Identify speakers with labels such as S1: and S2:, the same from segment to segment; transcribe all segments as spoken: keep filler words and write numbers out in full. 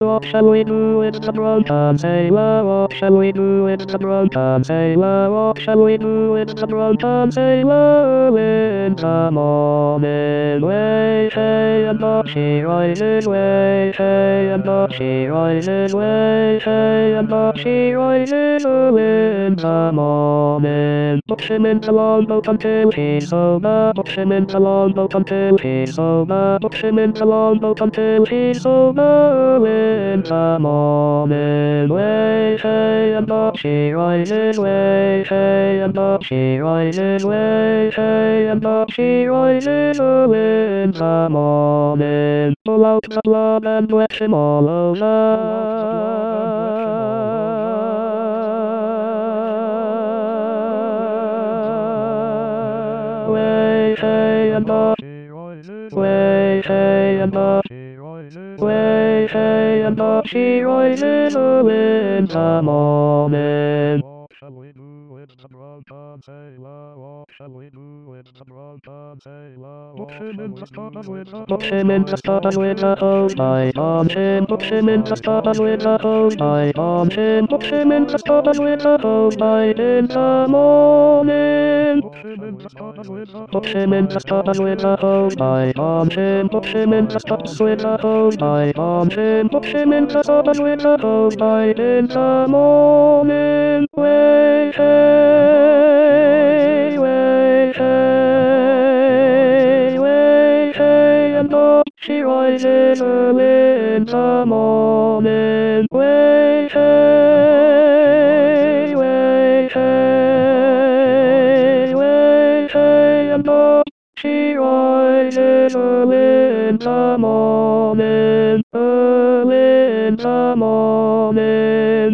S1: What shall we do with the drunken sailor? What shall we do with the drunken sailor? What shall we do with the drunken sailor? In the morning, way say and up she rises, way say and up she rises, way say and up she rises. In the morning, push him in the longboat until he's sober. Push him in the longboat until he's sober. Push him in the longboat until he's sober. In the morning, way say and up she rises, way say and up she rises, way say and up she rises. In the morning, pull out the plug and wet him all over. Way say and up, way say and up. Way say and up she rises in the morning.
S2: What shall we do with the drunken sailor? What shall we do with the drunken sailor?
S1: Put him in the scuttle with the Put him in the scuttle with the hose tied on him. Put him in the scuttle with the hose tied on him. Put him in the scuttle with the hose tied in the morning.
S2: Put him in the scuttle with the
S1: Put him in the scuttle with the hose tied on him. Put him in the scuttle with the hose tied on him. Put him in the scuttle with the hose tied in the morning. Way say, way say, way say, and up she rises early in the morning. Way say, way say, way say, and up she rises early in the morning. Early in the morning.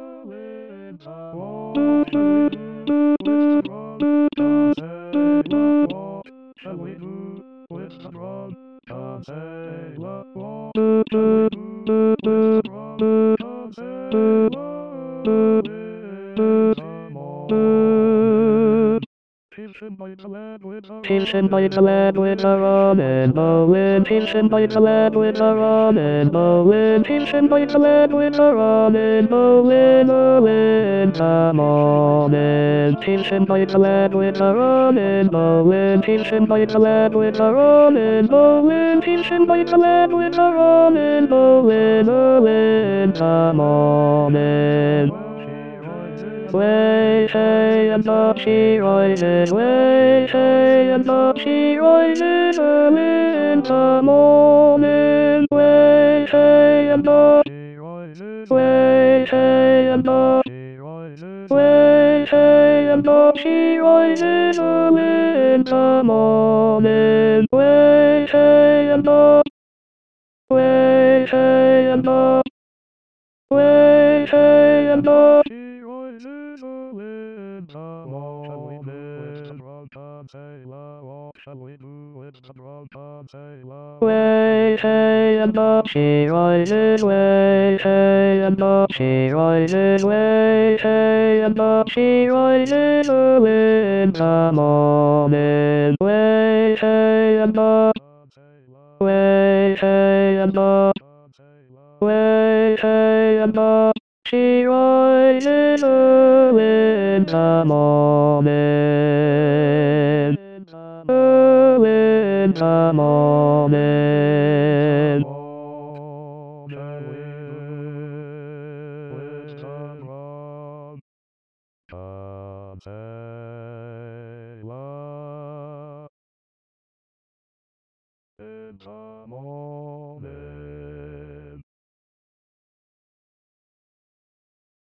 S2: What shall we do with the drunken sailor? What shall we do with the drunken sailor? What shall we do with the drunken sailor? In the morning, pills him by the lead with a
S1: Pills him by the lead with a rum and bowling. Pills him by the lead with a rum and bowling. Pills him by the lead with a rum and bowling. Early in the morning. Pills him by the lead with a rum and bowling. Pills him by the lead with a rum and bowling. Pills him by the lead with a rum and bowling. Early in the morning. Way say and up she rises, way say and up she rises early in the morning. Way say and up, way say and up, way say and up she rises early in the morning. Way say and up, way say and up, way say and up.
S2: What shall we do with the drunken sailor?
S1: Way say and up she rises, way say and up she rises, way say and up she rises early in the morning. Way say and up, way say and up, way say and up she rises early in the morning. Early in the morning.
S2: What shall we do with the drunken sailor?